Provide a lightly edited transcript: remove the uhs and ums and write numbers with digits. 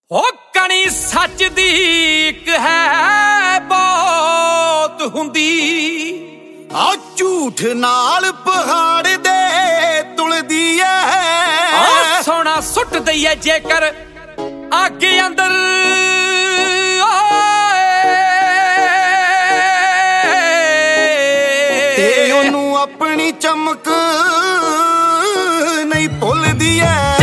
ਹੋ ਕਣੀ ਸੱਚ ਦੀ ਇੱਕ ਹੈ ਬਹੁਤ ਹੁੰਦੀ, ਆ ਝੂਠ ਨਾਲ ਪਹਾੜ ਦੇ ਤੁਲਦੀ ਐ। ਆ ਸੋਨਾ ਸੁੱਟ ਦਈਏ ਜੇਕਰ ਅੱਗ ਅੰਦਰ, ਤੇ ਉਹਨੂੰ ਆਪਣੀ ਚਮਕ ਨਹੀਂ ਭੁੱਲਦੀ ਐ।